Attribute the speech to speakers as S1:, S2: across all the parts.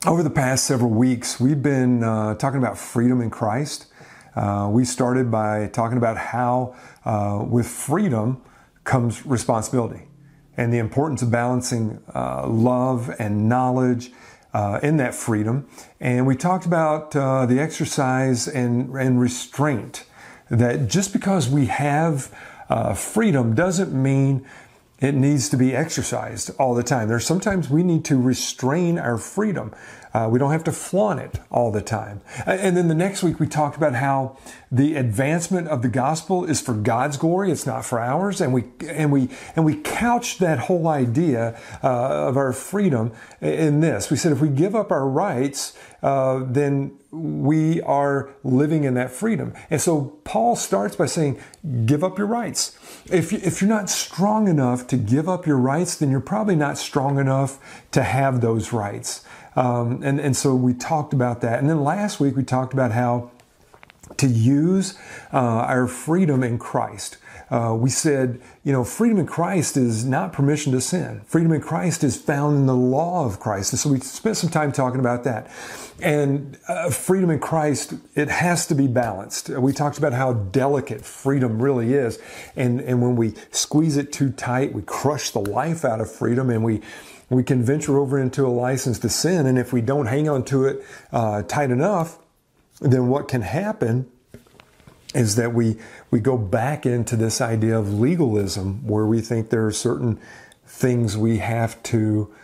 S1: Over the past several weeks, we've been talking about freedom in Christ. We started by talking about how with freedom comes responsibility and the importance of balancing love and knowledge in that freedom. And we talked about the exercise and restraint, that just because we have freedom doesn't mean it needs to be exercised all the time. There's sometimes we need to restrain our freedom. We don't have to flaunt it all the time. And then the next week we talked about how the advancement of the gospel is for God's glory. It's not for ours. And we couched that whole idea of our freedom in this. We said if we give up our rights, then we are living in that freedom. And so Paul starts by saying, give up your rights. If you're not strong enough to give up your rights, then you're probably not strong enough to have those rights. And so we talked about that. And then last week we talked about how to use our freedom in Christ. We said, freedom in Christ is not permission to sin. Freedom in Christ is found in the law of Christ. And so we spent some time talking about that. And freedom in Christ, it has to be balanced. We talked about how delicate freedom really is. And when we squeeze it too tight, we crush the life out of freedom, and we can venture over into a license to sin. And if we don't hang on to it tight enough, then what can happen is that we go back into this idea of legalism, where we think there are certain things we have to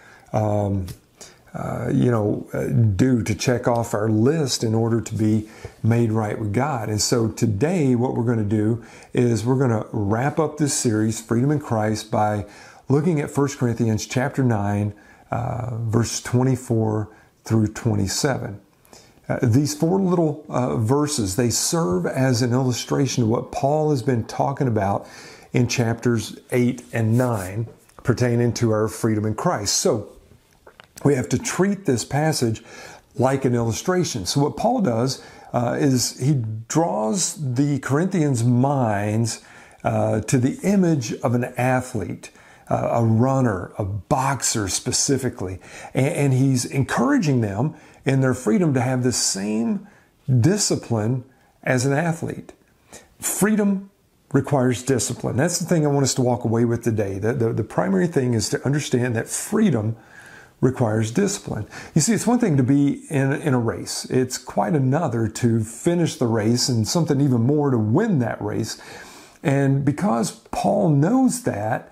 S1: do to check off our list in order to be made right with God. And so today what we're going to do is we're going to wrap up this series, Freedom in Christ, by looking at 1 Corinthians chapter 9, verse 24 through 27. These four little verses, they serve as an illustration of what Paul has been talking about in chapters 8 and 9 pertaining to our freedom in Christ. So we have to treat this passage like an illustration. So what Paul does is he draws the Corinthians' minds to the image of an athlete, a runner, a boxer specifically. And he's encouraging them in their freedom to have the same discipline as an athlete. Freedom requires discipline. That's the thing I want us to walk away with today. The primary thing is to understand that freedom requires discipline. You see, it's one thing to be in a race. It's quite another to finish the race, and something even more to win that race. And because Paul knows that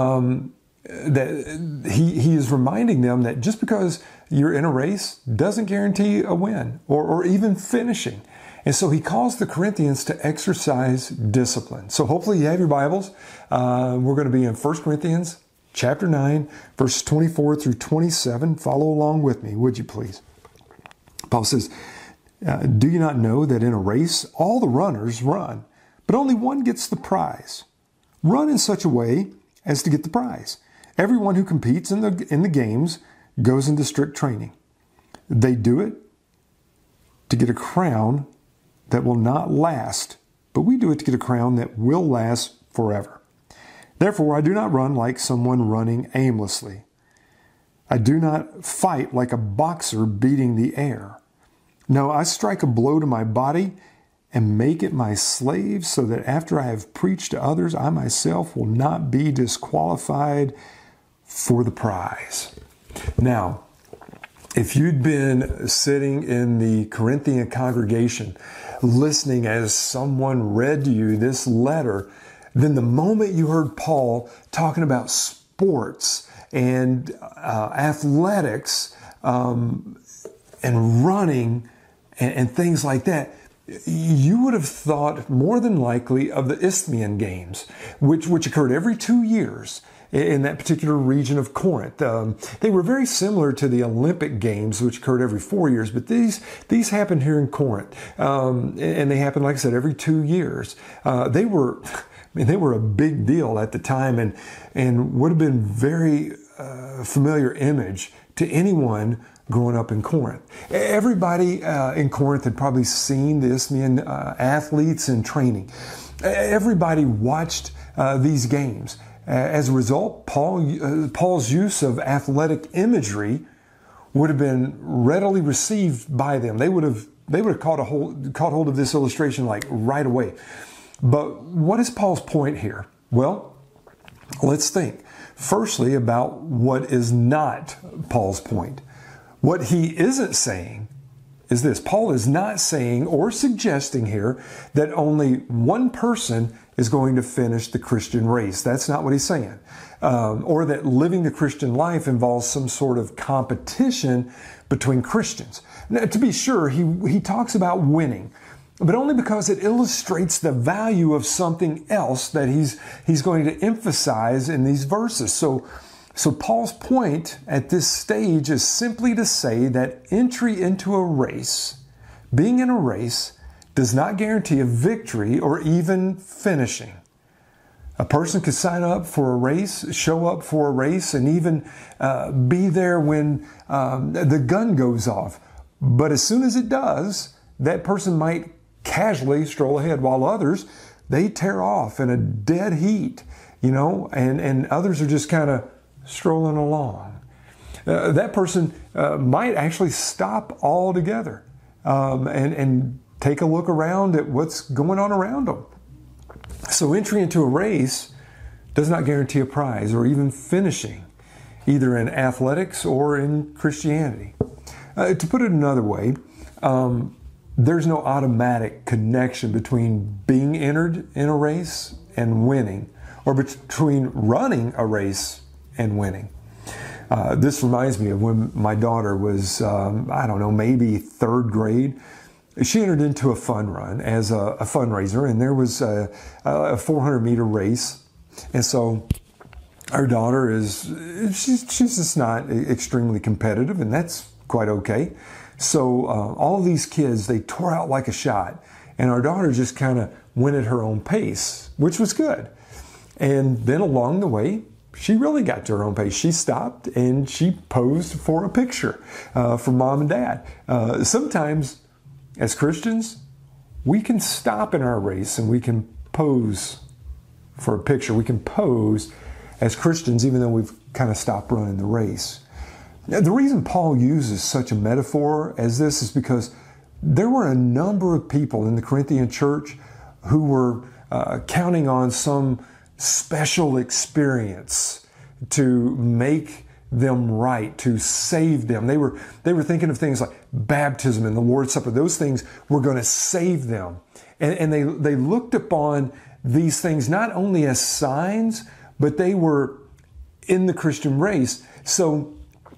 S1: he is reminding them that just because you're in a race doesn't guarantee a win or even finishing. And so he calls the Corinthians to exercise discipline. So hopefully you have your Bibles. We're going to be in 1 Corinthians chapter 9, verses 24 through 27. Follow along with me, would you please? Paul says, do you not know that in a race all the runners run, but only one gets the prize? Run in such a way as to get the prize. Everyone who competes in the games goes into strict training. They do it to get a crown that will not last, but we do it to get a crown that will last forever. Therefore, I do not run like someone running aimlessly. I do not fight like a boxer beating the air. No, I strike a blow to my body and make it my slave, so that after I have preached to others, I myself will not be disqualified for the prize. Now, if you'd been sitting in the Corinthian congregation listening as someone read to you this letter, then the moment you heard Paul talking about sports and athletics and running and things like that, you would have thought more than likely of the Isthmian Games, which occurred every 2 years in that particular region of Corinth. They were very similar to the Olympic Games, which occurred every 4 years, but these happened here in Corinth. And they happened, like I said, every 2 years. They were a big deal at the time, and would have been very familiar image to anyone growing up in Corinth. Everybody in Corinth had probably seen the Isthmian athletes in training. Everybody watched these games. As a result, Paul's use of athletic imagery would have been readily received by them. They would have caught hold of this illustration like right away. But what is Paul's point here? Well, let's think firstly about what is not Paul's point. What he isn't saying is this. Paul is not saying or suggesting here that only one person is going to finish the Christian race. That's not what he's saying. Or that living the Christian life involves some sort of competition between Christians. Now, to be sure, he talks about winning, but only because it illustrates the value of something else that he's going to emphasize in these verses. So Paul's point at this stage is simply to say that entry into a race, being in a race, does not guarantee a victory or even finishing. A person could sign up for a race, show up for a race, and even be there when the gun goes off. But as soon as it does, that person might casually stroll ahead, while others, they tear off in a dead heat, and others are just kind of strolling along. That person might actually stop altogether and take a look around at what's going on around them. So entry into a race does not guarantee a prize or even finishing, either in athletics or in Christianity. To put it another way, there's no automatic connection between being entered in a race and winning, or between running a race and winning. This reminds me of when my daughter was, maybe third grade. She entered into a fun run as a fundraiser, and there was a 400-meter race. And so our daughter she's just not extremely competitive, and that's quite okay. So all of these kids, they tore out like a shot, and our daughter just kind of went at her own pace, which was good. And then along the way, she really got to her own pace. She stopped and she posed for a picture for mom and dad. Sometimes, as Christians, we can stop in our race and we can pose for a picture. We can pose as Christians even though we've kind of stopped running the race. Now, the reason Paul uses such a metaphor as this is because there were a number of people in the Corinthian church who were counting on some special experience to make them right, to save them. They were thinking of things like baptism and the Lord's Supper. Those things were going to save them. And they looked upon these things not only as signs, but they were in the Christian race. So,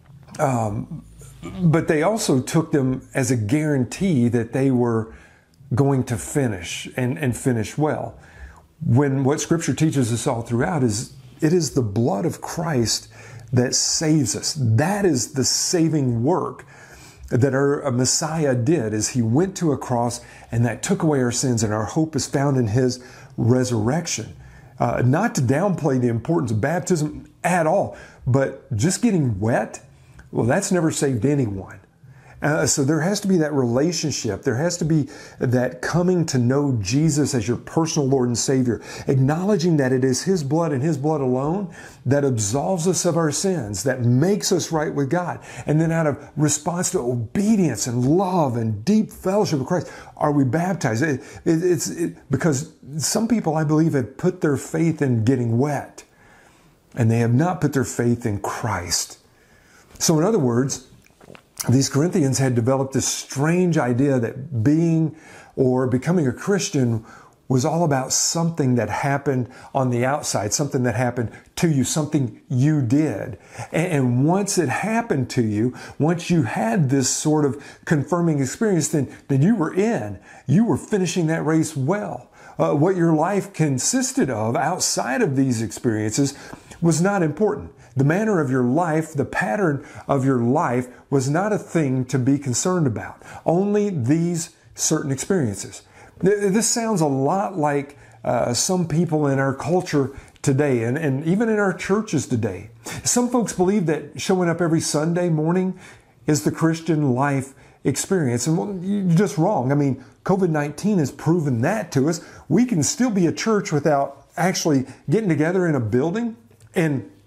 S1: but they also took them as a guarantee that they were going to finish and finish well. When what Scripture teaches us all throughout is it is the blood of Christ that saves us. That is the saving work that our Messiah did, as He went to a cross and that took away our sins, and our hope is found in His resurrection. Not to downplay the importance of baptism at all, but just getting wet, well, that's never saved anyone. So there has to be that relationship. There has to be that coming to know Jesus as your personal Lord and Savior, acknowledging that it is His blood and His blood alone that absolves us of our sins, that makes us right with God. And then out of response to obedience and love and deep fellowship with Christ, are we baptized? Because some people, I believe, have put their faith in getting wet, and they have not put their faith in Christ. So in other words, these Corinthians had developed this strange idea that being or becoming a Christian was all about something that happened on the outside, something that happened to you, something you did. And once it happened to you, once you had this sort of confirming experience, then you were in. You were finishing that race well. What your life consisted of outside of these experiences was not important. The manner of your life, the pattern of your life was not a thing to be concerned about. Only these certain experiences. This sounds a lot like some people in our culture today and even in our churches today. Some folks believe that showing up every Sunday morning is the Christian life experience. And well, you're just wrong. I mean, COVID-19 has proven that to us. We can still be a church without actually getting together in a building and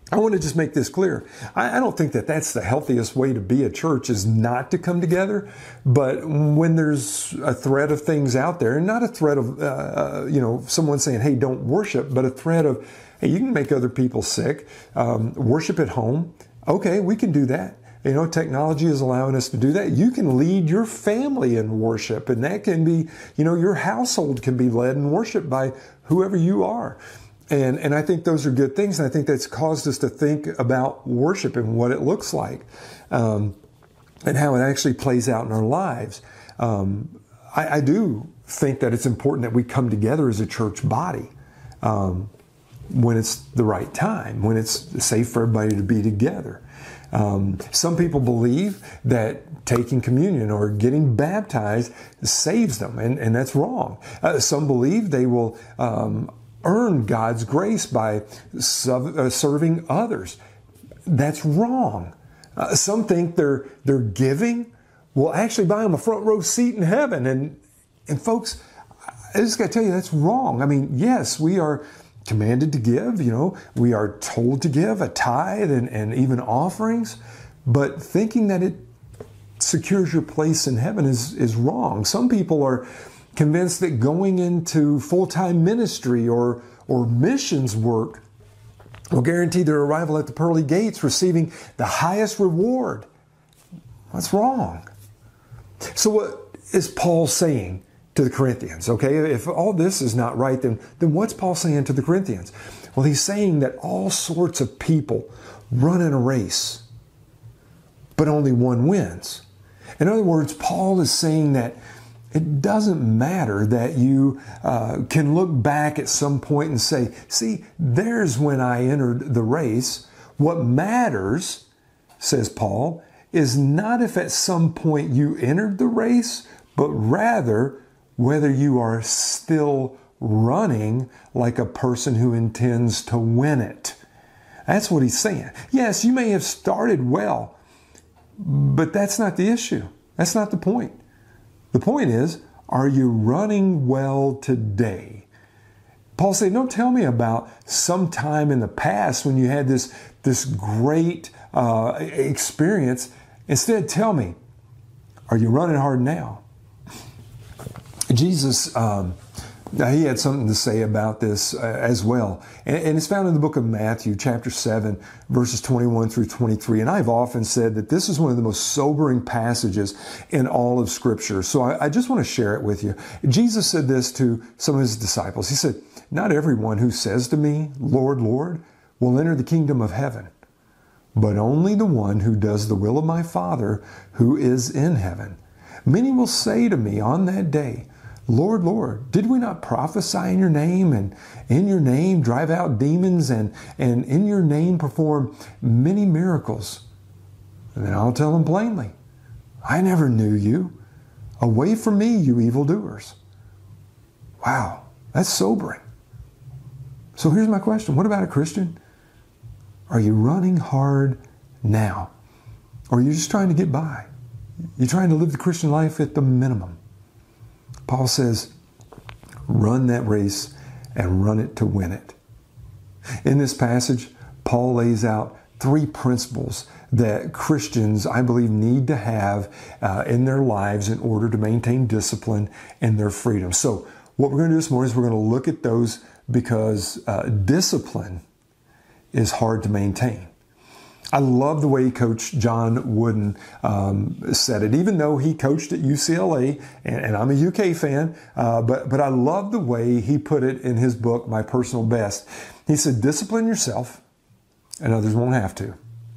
S1: I want to just make this clear. I don't think that that's the healthiest way to be a church, is not to come together. But when there's a threat of things out there, and not a threat of, someone saying, hey, don't worship, but a threat of, hey, you can make other people sick. Worship at home. Okay, we can do that. Technology is allowing us to do that. You can lead your family in worship, and that can be, your household can be led in worship by whoever you are. And I think those are good things. And I think that's caused us to think about worship and what it looks like, and how it actually plays out in our lives. I do think that it's important that we come together as a church body when it's the right time, when it's safe for everybody to be together. Some people believe that taking communion or getting baptized saves them, and that's wrong. Some believe they will earn God's grace by serving others. That's wrong. Some think their giving will actually buy them a front row seat in heaven. And folks, I just got to tell you, that's wrong. I mean, yes, we are commanded to give, we are told to give a tithe and even offerings, but thinking that it secures your place in heaven is wrong. Some people are convinced that going into full-time ministry or missions work will guarantee their arrival at the pearly gates, receiving the highest reward. That's wrong. So what is Paul saying to the Corinthians? Okay, if all this is not right, then what's Paul saying to the Corinthians? Well, he's saying that all sorts of people run in a race, but only one wins. In other words, Paul is saying that it doesn't matter that you can look back at some point and say, see, there's when I entered the race. What matters, says Paul, is not if at some point you entered the race, but rather whether you are still running like a person who intends to win it. That's what he's saying. Yes, you may have started well, but that's not the issue. That's not the point. The point is, are you running well today? Paul said, don't tell me about some time in the past when you had this great experience. Instead, tell me, are you running hard now? Jesus, he had something to say about this as well. And it's found in the book of Matthew, chapter 7, verses 21 through 23. And I've often said that this is one of the most sobering passages in all of Scripture. So I just want to share it with you. Jesus said this to some of his disciples. He said, not everyone who says to me, Lord, Lord, will enter the kingdom of heaven, but only the one who does the will of my Father who is in heaven. Many will say to me on that day, Lord, Lord, did we not prophesy in your name, and in your name drive out demons, and in your name perform many miracles? And then I'll tell them plainly, I never knew you. Away from me, you evildoers. Wow, that's sobering. So here's my question. What about a Christian? Are you running hard now? Or are you just trying to get by? You're trying to live the Christian life at the minimum. Paul says, run that race and run it to win it. In this passage, Paul lays out 3 principles that Christians, I believe, need to have in their lives in order to maintain discipline and their freedom. So what we're going to do this morning is we're going to look at those because discipline is hard to maintain. I love the way Coach John Wooden said it, even though he coached at UCLA, and I'm a UK fan, but I love the way he put it in his book, My Personal Best. He said, discipline yourself, and others won't have to.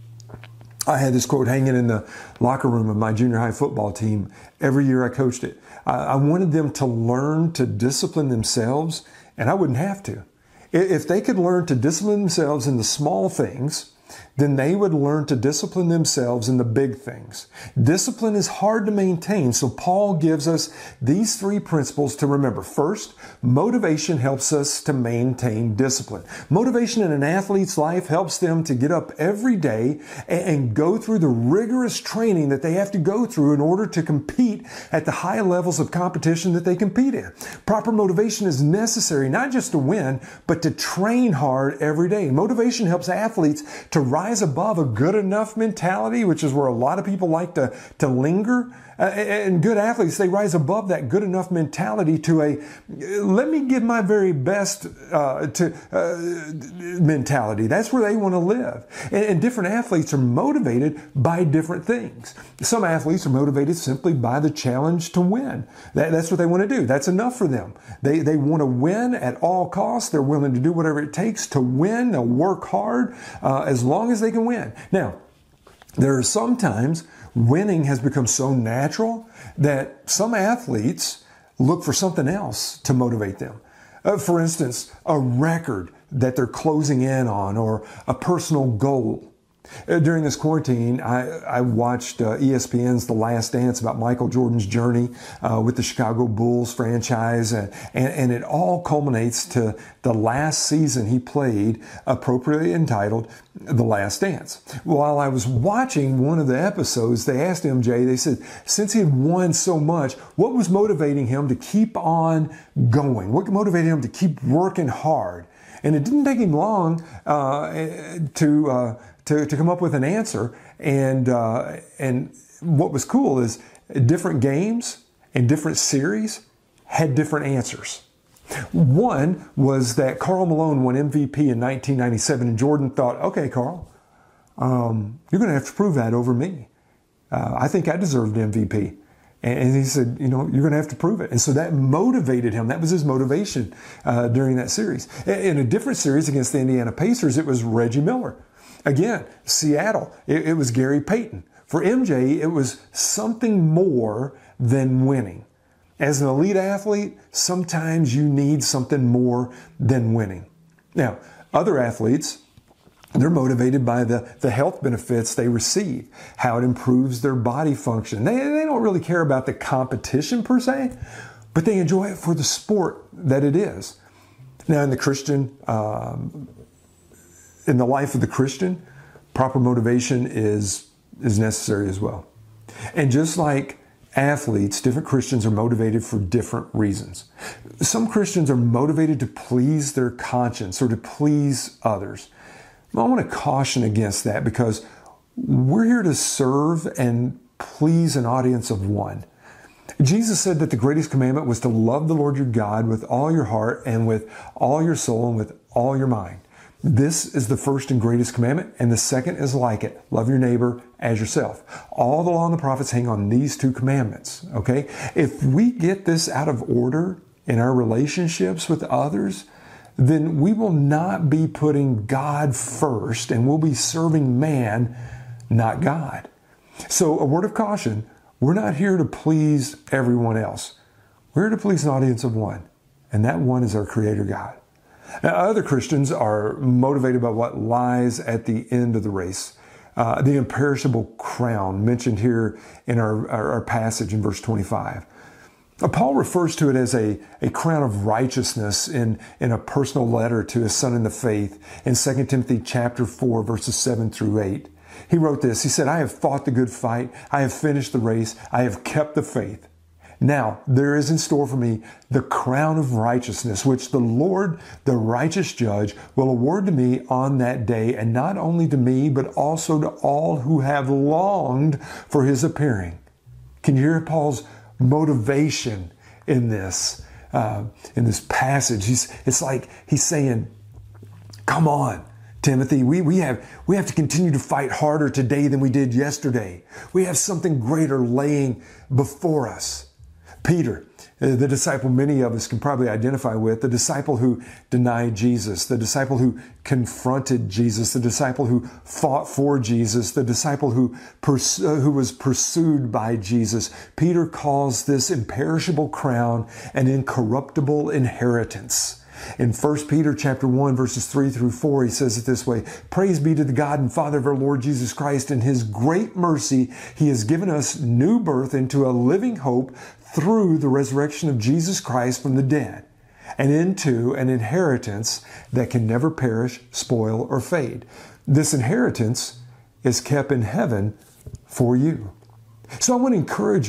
S1: I had this quote hanging in the locker room of my junior high football team every year I coached it. I wanted them to learn to discipline themselves, and I wouldn't have to. If they could learn to discipline themselves in the small things, then they would learn to discipline themselves in the big things. Discipline is hard to maintain, so Paul gives us these 3 principles to remember. First, motivation helps us to maintain discipline. Motivation in an athlete's life helps them to get up every day and go through the rigorous training that they have to go through in order to compete succeed at the high levels of competition that they compete in. Proper motivation is necessary not just to win, but to train hard every day. Motivation helps athletes to rise above a good enough mentality, which is where a lot of people like to linger. And good athletes, they rise above that good enough mentality to a let me give my very best mentality. That's where they want to live. And different athletes are motivated by different things. Some athletes are motivated simply by the challenge to win. That's what they want to do. That's enough for them. They want to win at all costs. They're willing to do whatever it takes to win. They'll work hard as long as they can win. Now, there are some times winning has become so natural that some athletes look for something else to motivate them. For instance, a record that they're closing in on or a personal goal. During this quarantine, I watched ESPN's The Last Dance about Michael Jordan's journey with the Chicago Bulls franchise, and it all culminates to the last season he played, appropriately entitled The Last Dance. While I was watching one of the episodes, they asked MJ, they said, since he had won so much, what was motivating him to keep on going? What motivated him to keep working hard? And it didn't take him long to come up with an answer. And what was cool is different games and different series had different answers. One was that Karl Malone won MVP in 1997, and Jordan thought, okay, Karl, you're going to have to prove that over me. I think I deserved MVP. And he said, you're going to have to prove it. And so that motivated him. That was his motivation during that series. In a different series against the Indiana Pacers, it was Reggie Miller. Again, Seattle, it was Gary Payton. For MJ, it was something more than winning. As an elite athlete, sometimes you need something more than winning. Now, other athletes, they're motivated by the health benefits they receive, how it improves their body function. They don't really care about the competition per se, but they enjoy it for the sport that it is. Now, in the Christian, in the life of the Christian, proper motivation is necessary as well. And just like athletes, different Christians are motivated for different reasons. Some Christians are motivated to please their conscience or to please others. I want to caution against that because we're here to serve and please an audience of one. Jesus said that the greatest commandment was to love the Lord your God with all your heart and with all your soul and with all your mind. This is the first and greatest commandment, and the second is like it. Love your neighbor as yourself. All the law and the prophets hang on these two commandments, okay? If we get this out of order in our relationships with others, then we will not be putting God first, and we'll be serving man, not God. So a word of caution, we're not here to please everyone else. We're here to please an audience of one, and that one is our Creator God. Now, other Christians are motivated by what lies at the end of the race. The imperishable crown mentioned here in our passage in verse 25. Paul refers to it as a crown of righteousness in a personal letter to his son in the faith in 2 Timothy chapter 4, verses 7 through 8. He wrote this. He said, I have fought the good fight. I have finished the race. I have kept the faith. Now, there is in store for me the crown of righteousness, which the Lord, the righteous judge, will award to me on that day, and not only to me, but also to all who have longed for his appearing. Can you hear Paul's motivation in this passage? It's like he's saying, come on, Timothy, we have to continue to fight harder today than we did yesterday. We have something greater laying before us. Peter, the disciple many of us can probably identify with, the disciple who denied Jesus, the disciple who confronted Jesus, the disciple who fought for Jesus, the disciple who was pursued by Jesus. Peter calls this imperishable crown an incorruptible inheritance. In 1 Peter chapter 1, verses 3 through 4, he says it this way, Praise be to the God and Father of our Lord Jesus Christ. In his great mercy, he has given us new birth into a living hope through the resurrection of Jesus Christ from the dead, and into an inheritance that can never perish, spoil, or fade. This inheritance is kept in heaven for you. So I want to encourage you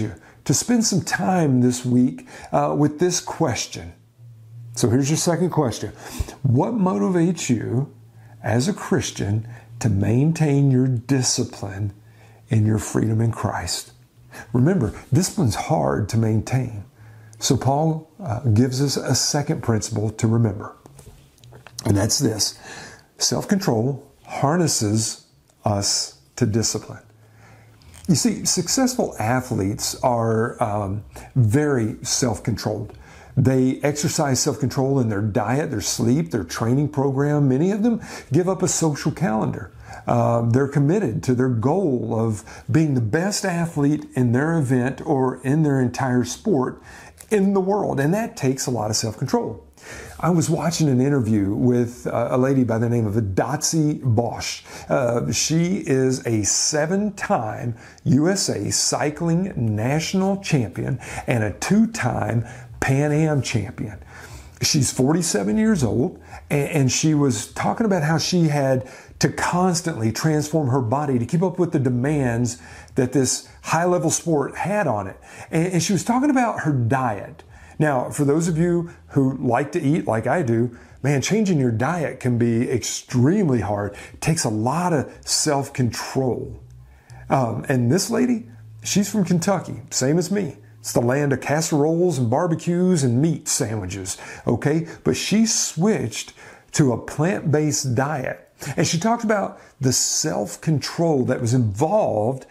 S1: to spend some time this week with this question. So here's your second question. What motivates you as a Christian to maintain your discipline in your freedom in Christ? Remember, discipline's hard to maintain. So Paul gives us a second principle to remember. And that's this. Self-control harnesses us to discipline. You see, successful athletes are very self-controlled. They exercise self-control in their diet, their sleep, their training program. Many of them give up a social calendar. They're committed to their goal of being the best athlete in their event or in their entire sport in the world. And that takes a lot of self-control. I was watching an interview with a lady by the name of Dotsie Bosch. She is a 7-time USA cycling national champion and a 2-time Pan Am champion. She's 47 years old, and she was talking about how she had to constantly transform her body to keep up with the demands that this high-level sport had on it. And she was talking about her diet. Now, for those of you who like to eat like I do, man, changing your diet can be extremely hard. It takes a lot of self-control. And this lady, she's from Kentucky, same as me. It's the land of casseroles and barbecues and meat sandwiches, okay? But she switched to a plant-based diet. And she talked about the self-control that was involved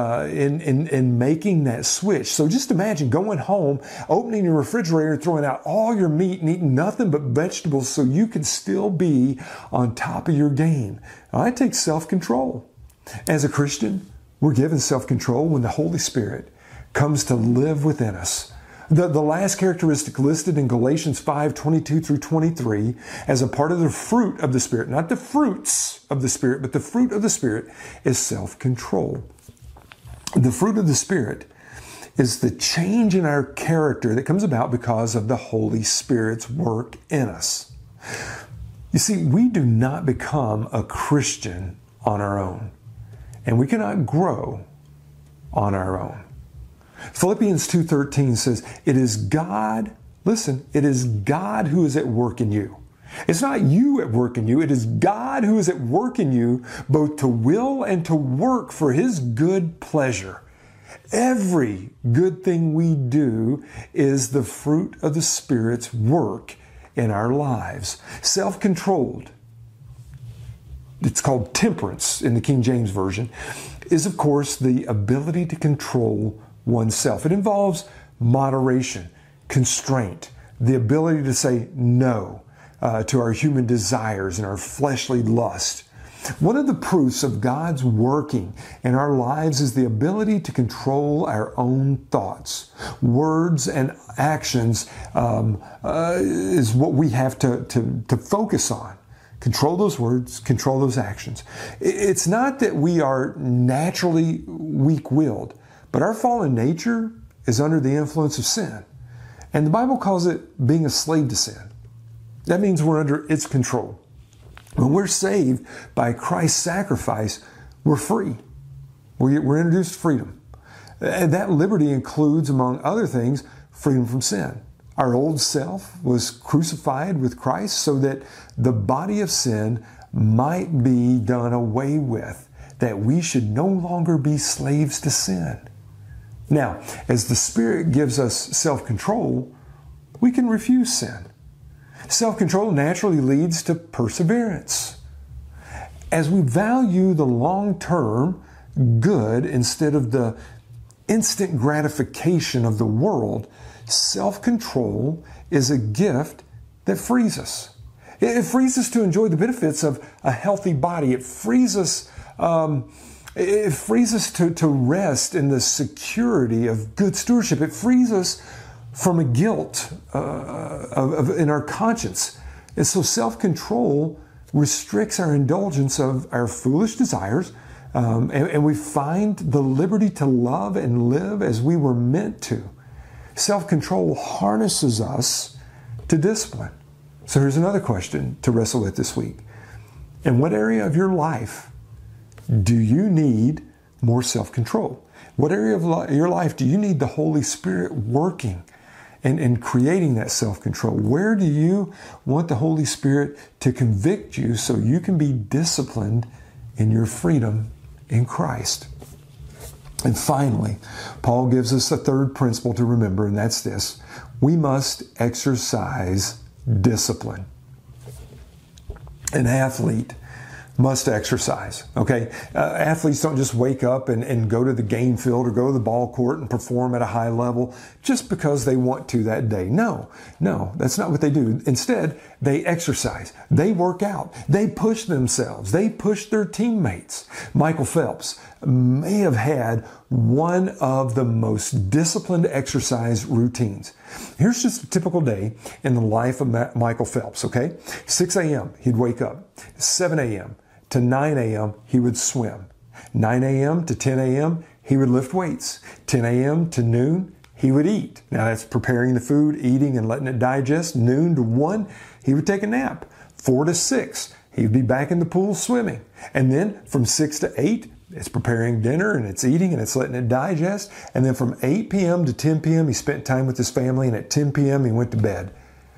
S1: in making that switch. So just imagine going home, opening your refrigerator, throwing out all your meat and eating nothing but vegetables so you can still be on top of your game. Now, that takes self-control. As a Christian, we're given self-control when the Holy Spirit comes to live within us. The last characteristic listed in Galatians 5:22 through 23 as a part of the fruit of the Spirit, not the fruits of the Spirit, but the fruit of the Spirit is self-control. The fruit of the Spirit is the change in our character that comes about because of the Holy Spirit's work in us. You see, we do not become a Christian on our own, and we cannot grow on our own. Philippians 2:13 says, it is God, listen, it is God who is at work in you. It's not you at work in you, it is God who is at work in you, both to will and to work for His good pleasure. Every good thing we do is the fruit of the Spirit's work in our lives. Self-controlled, it's called temperance in the King James Version, is of course the ability to control oneself. It involves moderation, constraint, the ability to say no to our human desires and our fleshly lust. One of the proofs of God's working in our lives is the ability to control our own thoughts. Words and actions is what we have to focus on. Control those words, control those actions. It's not that we are naturally weak-willed, but our fallen nature is under the influence of sin. And the Bible calls it being a slave to sin. That means we're under its control. When we're saved by Christ's sacrifice, we're free. We're introduced to freedom. And that liberty includes, among other things, freedom from sin. Our old self was crucified with Christ so that the body of sin might be done away with, that we should no longer be slaves to sin. Now, as the Spirit gives us self-control, we can refuse sin. Self-control naturally leads to perseverance. As we value the long-term good instead of the instant gratification of the world, self-control is a gift that frees us. It frees us to enjoy the benefits of a healthy body. It frees us to rest in the security of good stewardship. It frees us from a guilt in our conscience. And so self-control restricts our indulgence of our foolish desires, and we find the liberty to love and live as we were meant to. Self-control harnesses us to discipline. So here's another question to wrestle with this week. In what area of your life do you need more self-control? What area of your life do you need the Holy Spirit working and creating that self-control? Where do you want the Holy Spirit to convict you so you can be disciplined in your freedom in Christ? And finally, Paul gives us a third principle to remember, and that's this. We must exercise discipline. An athlete must exercise, okay? Athletes don't just wake up and go to the game field or go to the ball court and perform at a high level just because they want to that day. No, that's not what they do. Instead, they exercise. They work out. They push themselves. They push their teammates. Michael Phelps may have had one of the most disciplined exercise routines. Here's just a typical day in the life of Michael Phelps, okay? 6 a.m., he'd wake up. 7 a.m. to 9 a.m., he would swim. 9 a.m. to 10 a.m., he would lift weights. 10 a.m. to noon, he would eat. Now that's preparing the food, eating and letting it digest. Noon to 1, he would take a nap. 4 to 6, he'd be back in the pool swimming. And then from 6 to 8, it's preparing dinner and it's eating and it's letting it digest. And then from 8 p.m. to 10 p.m., he spent time with his family, and at 10 p.m., he went to bed.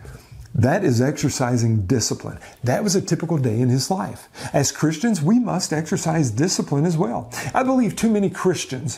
S1: That is exercising discipline. That was a typical day in his life. As Christians, we must exercise discipline as well. I believe too many Christians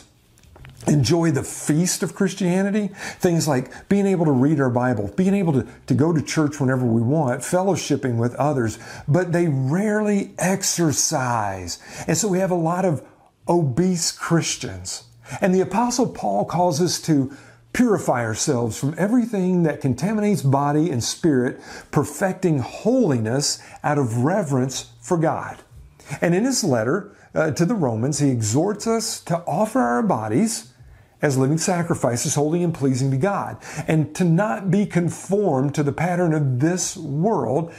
S1: enjoy the feast of Christianity, things like being able to read our Bible, being able to go to church whenever we want, fellowshipping with others, but they rarely exercise. And so we have a lot of obese Christians. And the Apostle Paul calls us to purify ourselves from everything that contaminates body and spirit, perfecting holiness out of reverence for God. And in his letter to the Romans, he exhorts us to offer our bodies as living sacrifices, holy and pleasing to God, and to not be conformed to the pattern of this world.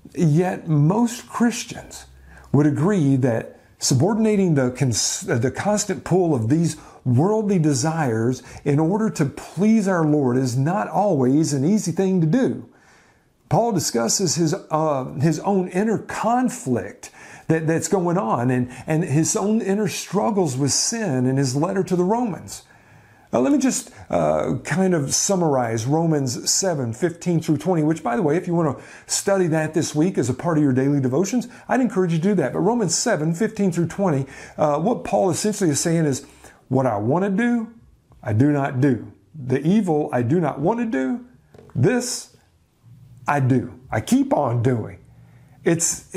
S1: Yet most Christians would agree that subordinating the constant pull of these worldly desires in order to please our Lord is not always an easy thing to do. Paul discusses his own inner conflict that's going on and his own inner struggles with sin in his letter to the Romans. Let me just kind of summarize Romans 7, 15 through 20, which, by the way, if you want to study that this week as a part of your daily devotions, I'd encourage you to do that. But Romans 7, 15 through 20, what Paul essentially is saying is, what I want to do, I do not do. The evil I do not want to do, this I do. I keep on doing. It's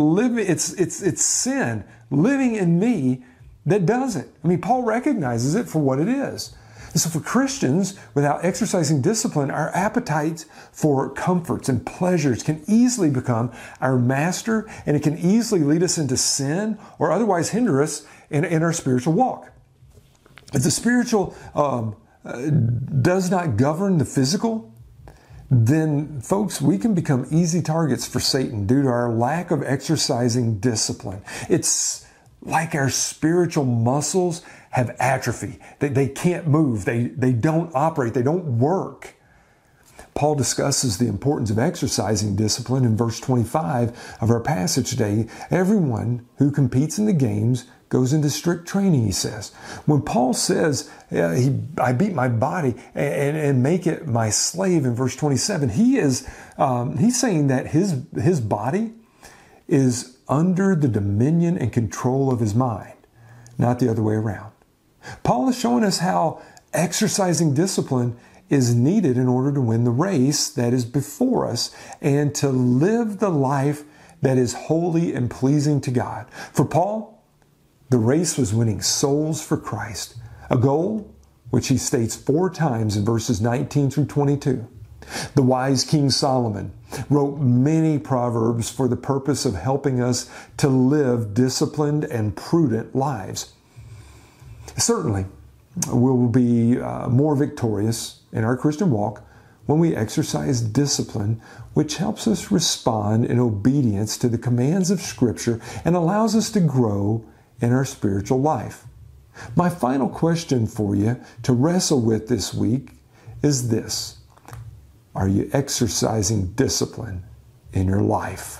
S1: sin living in me that does it. I mean, Paul recognizes it for what it is. And so for Christians, without exercising discipline, our appetites for comforts and pleasures can easily become our master, and it can easily lead us into sin or otherwise hinder us in our spiritual walk. If the spiritual does not govern the physical, then folks, we can become easy targets for Satan due to our lack of exercising discipline. It's like our spiritual muscles have atrophy. They can't move. They don't operate. They don't work. Paul discusses the importance of exercising discipline in verse 25 of our passage today. Everyone who competes in the games goes into strict training, he says. When Paul says, I beat my body and make it my slave in verse 27, he's saying that his body is under the dominion and control of his mind, not the other way around. Paul is showing us how exercising discipline is needed in order to win the race that is before us and to live the life that is holy and pleasing to God. For Paul, the race was winning souls for Christ, a goal which he states 4 times in verses 19 through 22. The wise King Solomon wrote many proverbs for the purpose of helping us to live disciplined and prudent lives. Certainly, we'll be more victorious in our Christian walk when we exercise discipline, which helps us respond in obedience to the commands of Scripture and allows us to grow in our spiritual life. My final question for you to wrestle with this week is this: are you exercising discipline in your life?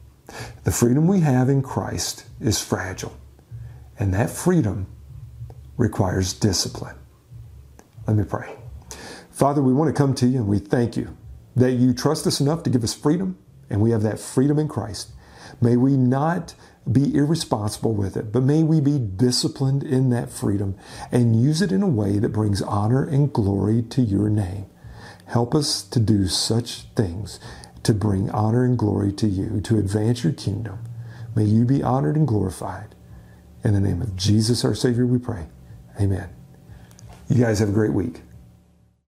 S1: The freedom we have in Christ is fragile, and that freedom requires discipline. Let me pray. Father, we want to come to you and we thank you that you trust us enough to give us freedom, and we have that freedom in Christ. May we not be irresponsible with it, but may we be disciplined in that freedom and use it in a way that brings honor and glory to your name. Help us to do such things to bring honor and glory to you, to advance your kingdom. May you be honored and glorified. In the name of Jesus, our Savior, we pray. Amen. You guys have a great week.